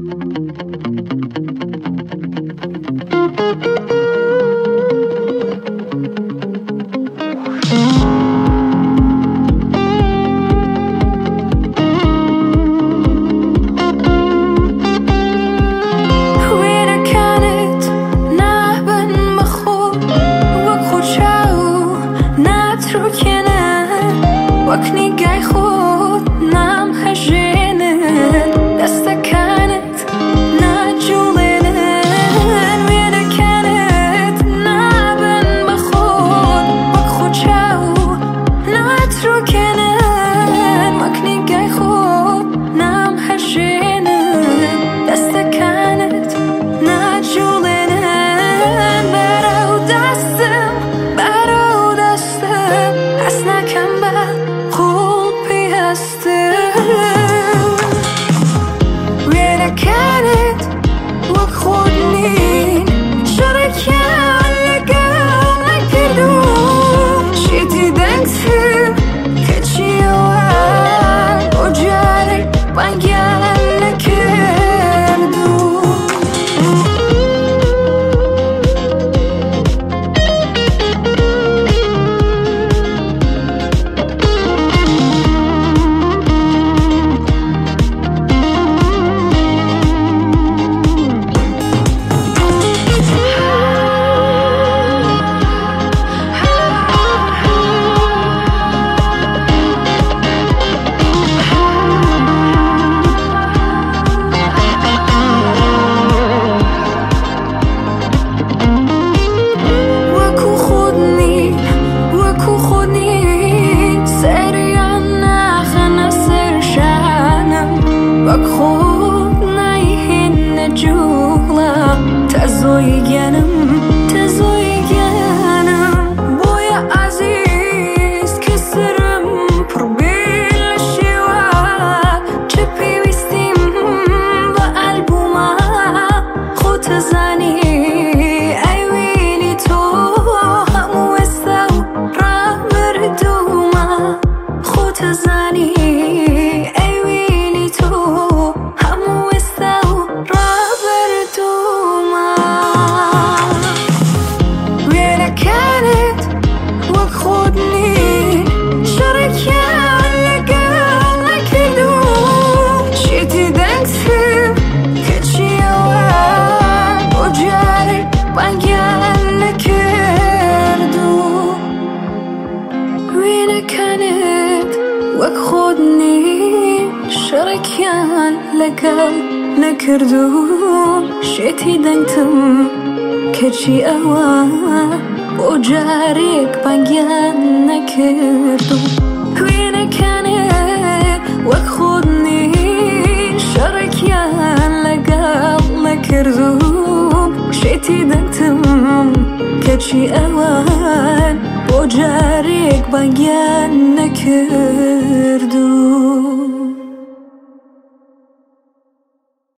وقتی گای خود نام هجینه دست کنت نجولنه ویده کنت نبن بخود وق خود شو نترو کنه وقتی گای خود نام هجینه دست کنت نجولنه برو دستم حس نکن خوبی هستی ویده کنت وق خود نین شرکن لگم نکردو شیتی دنگتیم که چی اوان و جاری بانگن نکردو خود نیهین نجولا تزوی گنم بوی عزیز کسرم پربیل شوا چه پیوستیم با البوما خود زنی ایویلی تو همو استو را بردوما خود زنی وق خود نی شرکن لگم نکردو شیتی دنگتم که چی اوان و جاریک بانگن نکردو وینه کنه وق خود نی شرکن لگم نکردو شیتی دنگتم که چی اوان و جاریک بانگن نکردو